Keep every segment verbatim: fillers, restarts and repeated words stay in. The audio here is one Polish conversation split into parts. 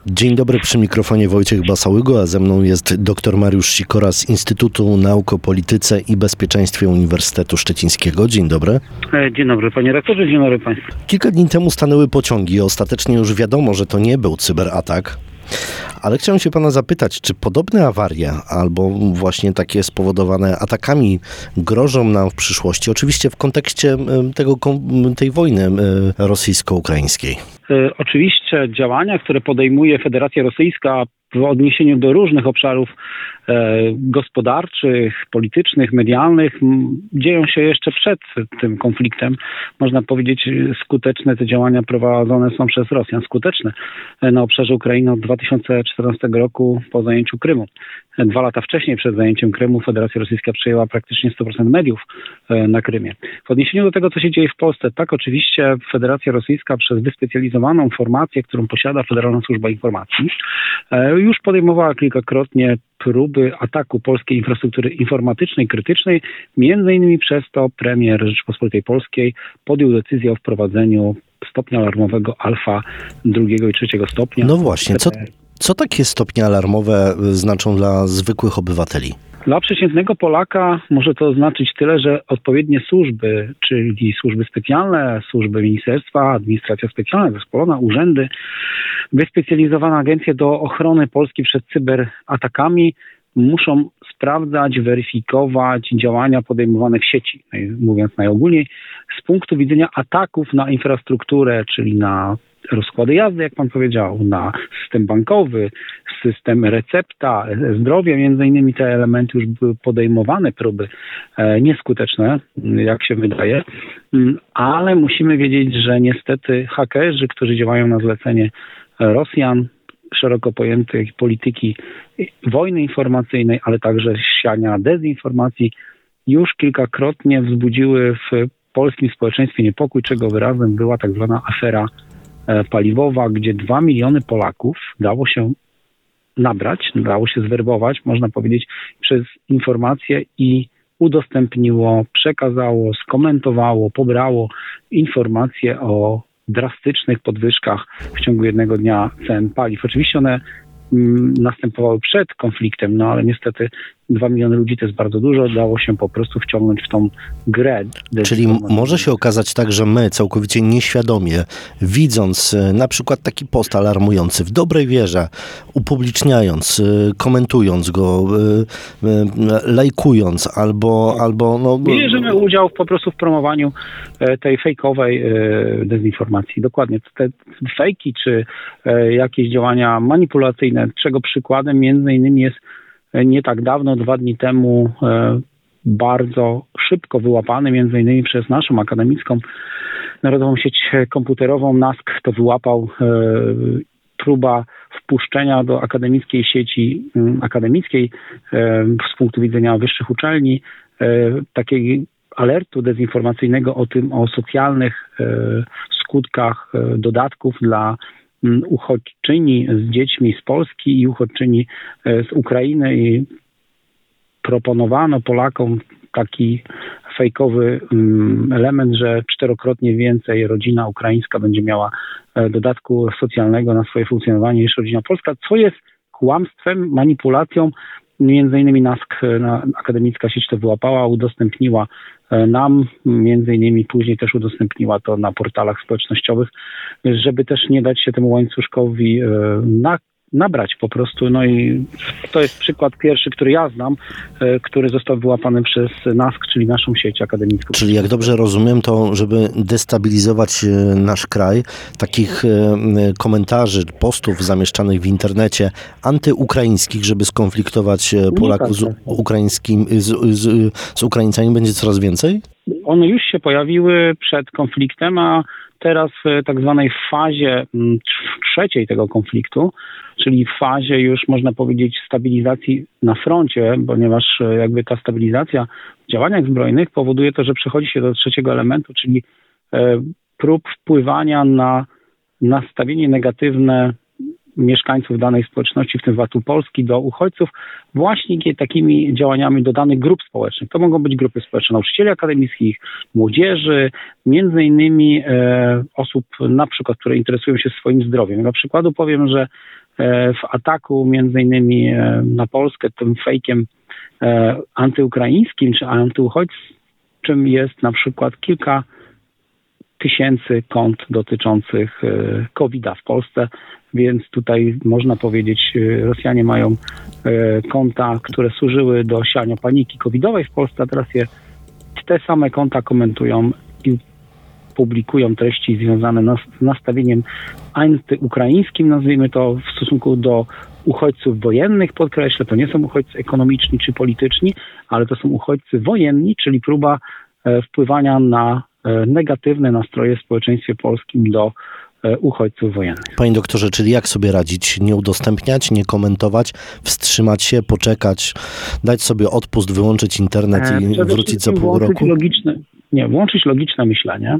Dzień dobry, przy mikrofonie Wojciech Basałygo, a ze mną jest dr Mariusz Sikora z Instytutu Nauk o Polityce i Bezpieczeństwie Uniwersytetu Szczecińskiego. Dzień dobry. Dzień dobry panie rektorze, dzień dobry państwu. Kilka dni temu stanęły pociągi. Ostatecznie już wiadomo, że to nie był cyberatak. Ale chciałem się pana zapytać, czy podobne awarie albo właśnie takie spowodowane atakami grożą nam w przyszłości? Oczywiście w kontekście tego, tej wojny rosyjsko-ukraińskiej. Oczywiście działania, które podejmuje Federacja Rosyjska w odniesieniu do różnych obszarów e, gospodarczych, politycznych, medialnych dzieją się jeszcze przed tym konfliktem. Można powiedzieć, skuteczne te działania prowadzone są przez Rosjan. Skuteczne na obszarze Ukrainy od dwa tysiące czternastego roku po zajęciu Krymu. Dwa lata wcześniej przed zajęciem Krymu Federacja Rosyjska przejęła praktycznie sto procent mediów na Krymie. W odniesieniu do tego, co się dzieje w Polsce, tak oczywiście Federacja Rosyjska przez wyspecjalizowaną formację, którą posiada Federalna Służba Informacji, już podejmowała kilkakrotnie próby ataku polskiej infrastruktury informatycznej, krytycznej. Między innymi przez to premier Rzeczypospolitej Polskiej podjął decyzję o wprowadzeniu stopnia alarmowego alfa drugiego i trzeciego stopnia. No właśnie, co, co takie stopnie alarmowe znaczą dla zwykłych obywateli? Dla przeciętnego Polaka może to znaczyć tyle, że odpowiednie służby, czyli służby specjalne, służby ministerstwa, administracja specjalna, zespolona, urzędy, wyspecjalizowane agencje do ochrony Polski przed cyberatakami muszą sprawdzać, weryfikować działania podejmowane w sieci, mówiąc najogólniej, z punktu widzenia ataków na infrastrukturę, czyli na rozkłady jazdy, jak pan powiedział, na system bankowy, system recepta, zdrowie, między innymi te elementy już były podejmowane, próby e, nieskuteczne, jak się wydaje, ale musimy wiedzieć, że niestety hakerzy, którzy działają na zlecenie Rosjan, szeroko pojętej polityki wojny informacyjnej, ale także siania dezinformacji, już kilkakrotnie wzbudziły w polskim społeczeństwie niepokój, czego wyrazem była tak zwana afera paliwowa, gdzie dwa miliony Polaków dało się nabrać, dało się zwerbować, można powiedzieć, przez informacje i udostępniło, przekazało, skomentowało, pobrało informacje o drastycznych podwyżkach w ciągu jednego dnia cen paliw. Oczywiście one mm, następowały przed konfliktem, no ale niestety dwa miliony ludzi to jest bardzo dużo, dało się po prostu wciągnąć w tą grę. Czyli może się okazać tak, że my całkowicie nieświadomie, widząc na przykład taki post alarmujący w dobrej wierze, upubliczniając, komentując go, lajkując albo... albo no... Bierzemy udział po prostu w promowaniu tej fejkowej dezinformacji. Dokładnie. Te fejki czy jakieś działania manipulacyjne, czego przykładem między innymi jest nie tak dawno, dwa dni temu, e, bardzo szybko wyłapany, między innymi przez naszą akademicką Narodową Sieć Komputerową. NASK to wyłapał, e, próba wpuszczenia do akademickiej sieci m, akademickiej e, z punktu widzenia wyższych uczelni e, takiej alertu dezinformacyjnego o tym, o socjalnych e, skutkach e, dodatków dla uchodźczyni z dziećmi z Polski i uchodźczyni z Ukrainy i proponowano Polakom taki fejkowy element, że czterokrotnie więcej rodzina ukraińska będzie miała dodatku socjalnego na swoje funkcjonowanie niż rodzina polska, co jest kłamstwem, manipulacją. Między innymi NASK, akademicka sieć to wyłapała, udostępniła nam, między innymi później też udostępniła to na portalach społecznościowych, żeby też nie dać się temu łańcuszkowi na, nabrać po prostu. No i to jest przykład pierwszy, który ja znam, który został wyłapany przez NASK, czyli naszą sieć akademicką. Czyli jak dobrze rozumiem, to żeby destabilizować nasz kraj, takich komentarzy, postów zamieszczanych w internecie antyukraińskich, żeby skonfliktować Polaków z, ukraińskim, z, z, z Ukraińcami, będzie coraz więcej? One już się pojawiły przed konfliktem, a teraz w tak zwanej fazie trzeciej tego konfliktu, czyli w fazie już można powiedzieć stabilizacji na froncie, ponieważ jakby ta stabilizacja w działaniach zbrojnych powoduje to, że przechodzi się do trzeciego elementu, czyli prób wpływania na nastawienie negatywne mieszkańców danej społeczności, w tym wypadku Polski, do uchodźców właśnie takimi działaniami do danych grup społecznych. To mogą być grupy społeczne nauczycieli akademickich, młodzieży, między innymi e, osób na przykład, które interesują się swoim zdrowiem. Na przykładu powiem, że w ataku między innymi na Polskę tym fejkiem antyukraińskim czy antyuchodźczym jest na przykład kilka tysięcy kont dotyczących kowida w Polsce, więc tutaj można powiedzieć, Rosjanie mają konta, które służyły do siania paniki covidowej w Polsce, a teraz je te same konta komentują i publikują treści związane z nastawieniem antyukraińskim, nazwijmy to, w stosunku do uchodźców wojennych, podkreślę, to nie są uchodźcy ekonomiczni czy polityczni, ale to są uchodźcy wojenni, czyli próba wpływania na negatywne nastroje w społeczeństwie polskim do uchodźców wojennych. Panie doktorze, czyli jak sobie radzić? Nie udostępniać, nie komentować, wstrzymać się, poczekać, dać sobie odpust, wyłączyć internet i Przede wrócić za pół roku? Logiczne, nie, włączyć logiczne myślenie,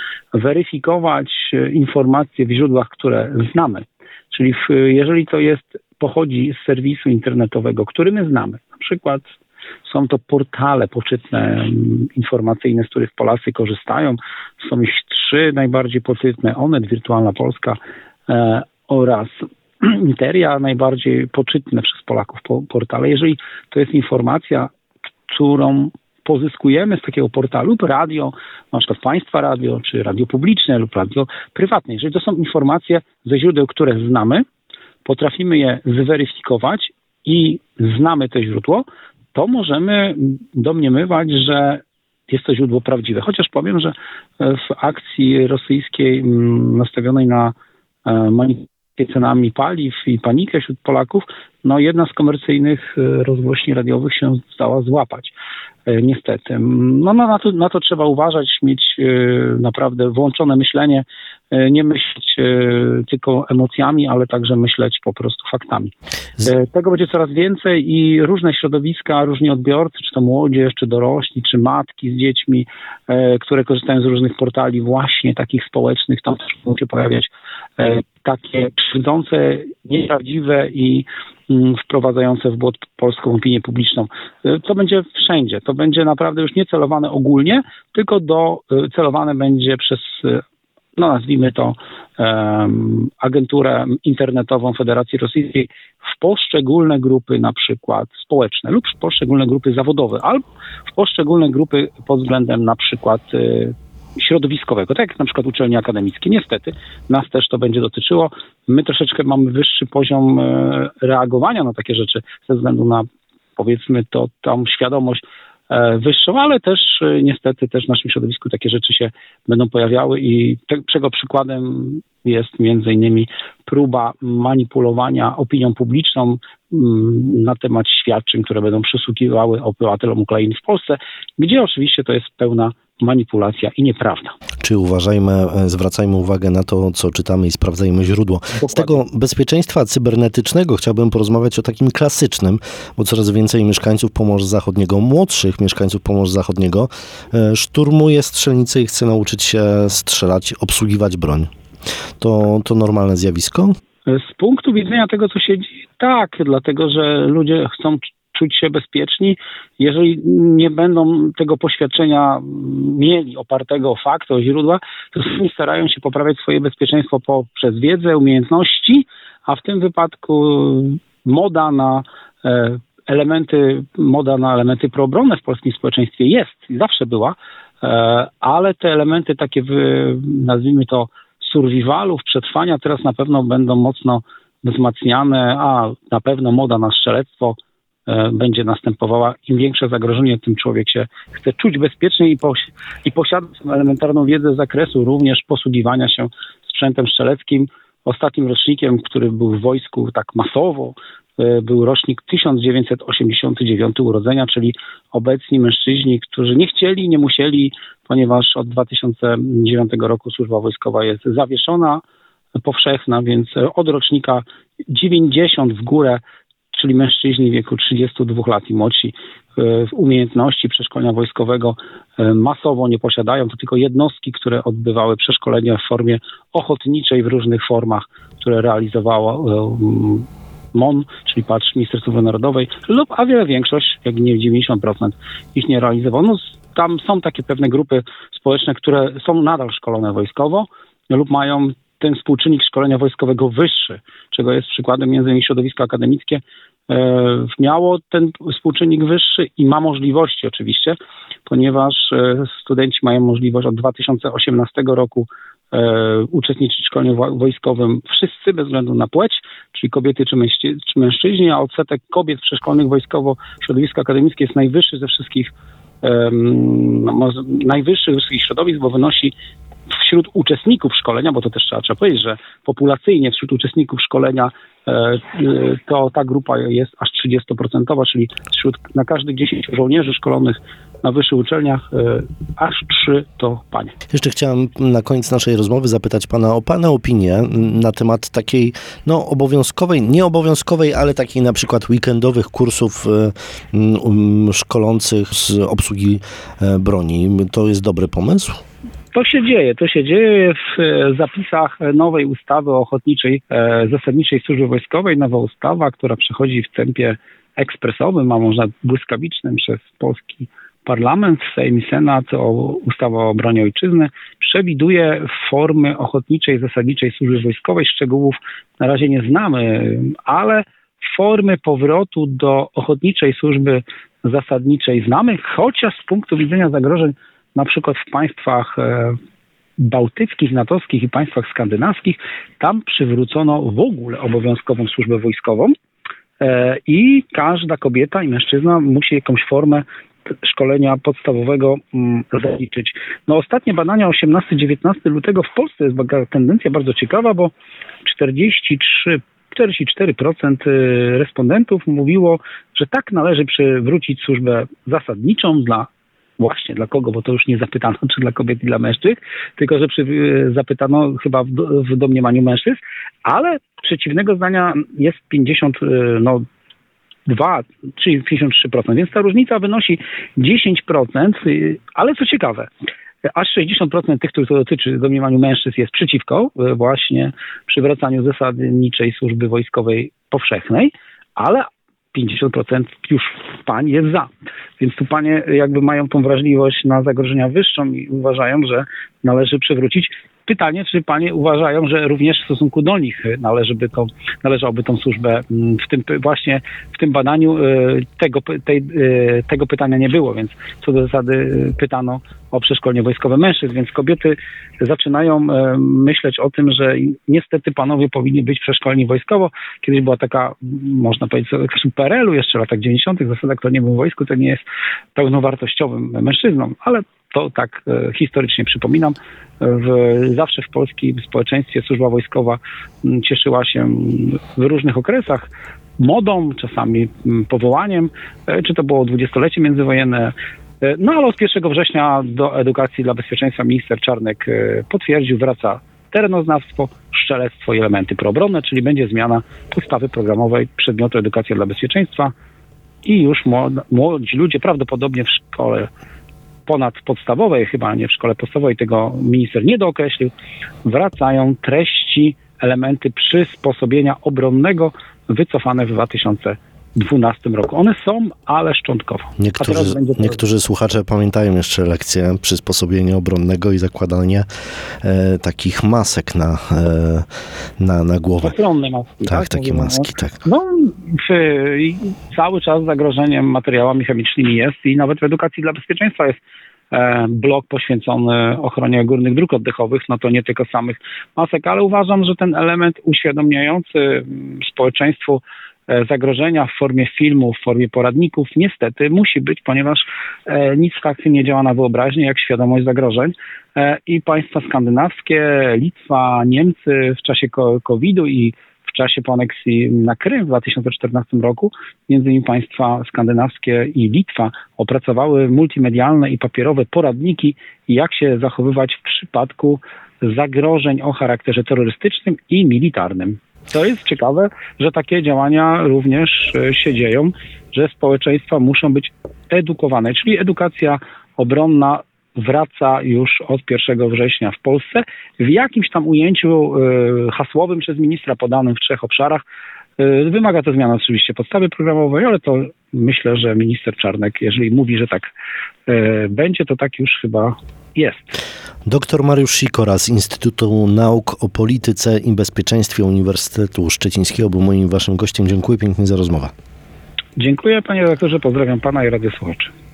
weryfikować informacje w źródłach, które znamy. Czyli w, jeżeli to jest, pochodzi z serwisu internetowego, który my znamy, na przykład są to portale poczytne informacyjne, z których Polacy korzystają. Są ich trzy najbardziej poczytne. Onet, Wirtualna Polska e, oraz Interia, najbardziej poczytne przez Polaków po, portale. Jeżeli to jest informacja, którą pozyskujemy z takiego portalu lub radio, na przykład Państwa Radio, czy radio publiczne lub radio prywatne. Jeżeli to są informacje ze źródeł, które znamy, potrafimy je zweryfikować i znamy to źródło, to możemy domniemywać, że jest to źródło prawdziwe. Chociaż powiem, że w akcji rosyjskiej nastawionej na manipulację cenami paliw i panikę wśród Polaków, no jedna z komercyjnych rozgłośni radiowych się zdała złapać. Niestety. No, no na, to, na to trzeba uważać, mieć naprawdę włączone myślenie, nie myśleć tylko emocjami, ale także myśleć po prostu faktami. Z... Tego będzie coraz więcej i różne środowiska, różni odbiorcy, czy to młodzież, czy dorośli, czy matki z dziećmi, które korzystają z różnych portali właśnie takich społecznych, tam też mogą się pojawiać takie krzywdzące, nieprawdziwe i wprowadzające w błąd polską opinię publiczną. To będzie wszędzie. To będzie naprawdę już nie celowane ogólnie, tylko do, celowane będzie przez, no nazwijmy to, um, agenturę internetową Federacji Rosyjskiej w poszczególne grupy na przykład społeczne lub w poszczególne grupy zawodowe albo w poszczególne grupy pod względem na przykład y, środowiskowego, tak jak na przykład uczelnie akademickie. Niestety nas też to będzie dotyczyło. My troszeczkę mamy wyższy poziom e, reagowania na takie rzeczy ze względu na, powiedzmy, to tam świadomość e, wyższą, ale też e, niestety też w naszym środowisku takie rzeczy się będą pojawiały i te, czego przykładem jest między innymi próba manipulowania opinią publiczną m, na temat świadczeń, które będą przysługiwały obywatelom Ukrainy w Polsce, gdzie oczywiście to jest pełna manipulacja i nieprawda. Czy uważajmy, zwracajmy uwagę na to, co czytamy i sprawdzajmy źródło. Dokładnie. Z tego bezpieczeństwa cybernetycznego chciałbym porozmawiać o takim klasycznym, bo coraz więcej mieszkańców Pomorza Zachodniego, młodszych mieszkańców Pomorza Zachodniego szturmuje strzelnice i chce nauczyć się strzelać, obsługiwać broń. To, to normalne zjawisko? Z punktu widzenia tego, co się dzieje, tak, dlatego, że ludzie chcą czuć się bezpieczni. Jeżeli nie będą tego poświadczenia mieli opartego o fakty, o źródła, to sami starają się poprawiać swoje bezpieczeństwo poprzez wiedzę, umiejętności, a w tym wypadku moda na elementy, moda na elementy proobronne w polskim społeczeństwie jest i zawsze była, ale te elementy takie, nazwijmy to, survivalów, przetrwania teraz na pewno będą mocno wzmacniane, a na pewno moda na strzelectwo będzie następowała. Im większe zagrożenie, tym człowiek się chce czuć bezpiecznie i, posi- i posiadać elementarną wiedzę z zakresu również posługiwania się sprzętem strzeleckim. Ostatnim rocznikiem, który był w wojsku tak masowo, był rocznik tysiąc dziewięćset osiemdziesiąty dziewiąty urodzenia, czyli obecni mężczyźni, którzy nie chcieli, nie musieli, ponieważ od dwa tysiące dziewiątego roku służba wojskowa jest zawieszona, powszechna, więc od rocznika dziewięćdziesiąt w górę, czyli mężczyźni w wieku trzydziestu dwóch lat i młodsi, umiejętności przeszkolenia wojskowego masowo nie posiadają. To tylko jednostki, które odbywały przeszkolenia w formie ochotniczej w różnych formach, które realizowało M O N, czyli patrz Ministerstwo Obrony Narodowej, lub a wiele większość, jak nie dziewięćdziesiąt procent ich nie realizowało. No, tam są takie pewne grupy społeczne, które są nadal szkolone wojskowo lub mają ten współczynnik szkolenia wojskowego wyższy, czego jest przykładem między innymi środowisko akademickie, miało ten współczynnik wyższy i ma możliwości oczywiście, ponieważ studenci mają możliwość od dwa tysiące osiemnastego roku uczestniczyć w szkoleniu wojskowym wszyscy, bez względu na płeć, czyli kobiety czy, mężczy, czy mężczyźni, a odsetek kobiet przeszkolnych wojskowo w środowisku akademickim jest najwyższy ze wszystkich um, najwyższy ze wszystkich środowisk, bo wynosi wśród uczestników szkolenia, bo to też trzeba, trzeba powiedzieć, że populacyjnie wśród uczestników szkolenia e, to ta grupa jest aż trzydzieści procent, czyli wśród, na każdych dziesięciu żołnierzy szkolonych na wyższych uczelniach e, aż trzy to panie. Jeszcze chciałem na koniec naszej rozmowy zapytać pana o pana opinię na temat takiej no, obowiązkowej, nieobowiązkowej, ale takiej na przykład weekendowych kursów um, szkolących z obsługi e, broni. To jest dobry pomysł? To się dzieje, to się dzieje w zapisach nowej ustawy o ochotniczej, e, zasadniczej służbie wojskowej. Nowa ustawa, która przechodzi w tempie ekspresowym, a można błyskawicznym przez polski parlament, Sejm i Senat, o ustawa o obronie ojczyzny, przewiduje formy ochotniczej, zasadniczej służby wojskowej. Szczegółów na razie nie znamy, ale formy powrotu do ochotniczej służby zasadniczej znamy, chociaż z punktu widzenia zagrożeń na przykład w państwach bałtyckich, natowskich i państwach skandynawskich, tam przywrócono w ogóle obowiązkową służbę wojskową i każda kobieta i mężczyzna musi jakąś formę szkolenia podstawowego zaliczyć. No ostatnie badania osiemnastego do dziewiętnastego lutego w Polsce jest tendencja bardzo ciekawa, bo czterdzieści trzy czterdzieści cztery procent respondentów mówiło, że tak należy przywrócić służbę zasadniczą dla Właśnie, dla kogo? Bo to już nie zapytano, czy dla kobiet i dla mężczyzn, tylko że przy, zapytano chyba w, w domniemaniu mężczyzn, ale przeciwnego zdania jest pięćdziesiąt, no dwa, czyli pięćdziesiąt trzy procent, więc ta różnica wynosi dziesięć procent, ale co ciekawe, aż sześćdziesiąt procent tych, których to dotyczy w domniemaniu mężczyzn jest przeciwko właśnie przywracaniu zasadniczej służby wojskowej powszechnej, ale pięćdziesiąt procent już pań jest za. Więc tu panie jakby mają tą wrażliwość na zagrożenia wyższą i uważają, że należy przywrócić. Pytanie, czy panie uważają, że również w stosunku do nich należy by to, należałoby tą służbę w tym właśnie w tym badaniu tego, tej, tego pytania nie było, więc co do zasady pytano o przeszkolenie wojskowe mężczyzn, więc kobiety zaczynają myśleć o tym, że niestety panowie powinni być przeszkoleni wojskowo. Kiedyś była taka, można powiedzieć, w P R L u jeszcze w latach dziewięćdziesiątych zasada, kto nie był w wojsku, to nie jest pełnowartościowym mężczyzną, ale to tak e, historycznie przypominam. W, zawsze w polskim społeczeństwie służba wojskowa m, cieszyła się w różnych okresach modą, czasami m, powołaniem, e, czy to było dwudziestolecie międzywojenne. E, no ale od pierwszego września do edukacji dla bezpieczeństwa minister Czarnek e, potwierdził, wraca terenoznawstwo, strzelectwo i elementy proobronne, czyli będzie zmiana podstawy programowej przedmiotu edukacja dla bezpieczeństwa i już młodzi, młodzi ludzie prawdopodobnie w szkole ponadpodstawowej, chyba nie w szkole podstawowej, tego minister nie dookreślił, wracają treści, elementy przysposobienia obronnego wycofane w dwa tysiące dwunastym roku. One są, ale szczątkowo. Niektórzy, to... niektórzy słuchacze pamiętają jeszcze lekcję przysposobienia obronnego i zakładanie e, takich masek na, e, na, na głowę. Ochronne maski. Tak, tak takie maski, tak. No, w, cały czas zagrożeniem materiałami chemicznymi jest i nawet w edukacji dla bezpieczeństwa jest e, blok poświęcony ochronie górnych dróg oddechowych, no to nie tylko samych masek, ale uważam, że ten element uświadamiający społeczeństwu zagrożenia w formie filmu, w formie poradników niestety musi być, ponieważ e, nic tak nie działa na wyobraźnię jak świadomość zagrożeń e, i państwa skandynawskie, Litwa, Niemcy w czasie kowida i w czasie po aneksji na Krym w dwa tysiące czternastym roku, między innymi państwa skandynawskie i Litwa opracowały multimedialne i papierowe poradniki, jak się zachowywać w przypadku zagrożeń o charakterze terrorystycznym i militarnym. To jest ciekawe, że takie działania również się dzieją, że społeczeństwa muszą być edukowane, czyli edukacja obronna wraca już od pierwszego września w Polsce w jakimś tam ujęciu hasłowym przez ministra podanym w trzech obszarach. Y, Wymaga to zmiany oczywiście podstawy programowej, ale to myślę, że minister Czarnek, jeżeli mówi, że tak y, będzie, to tak już chyba jest. Doktor Mariusz Sikora z Instytutu Nauk o Polityce i Bezpieczeństwie Uniwersytetu Szczecińskiego był moim waszym gościem. Dziękuję pięknie za rozmowę. Dziękuję panie redaktorze, pozdrawiam pana i radiosłuchaczy.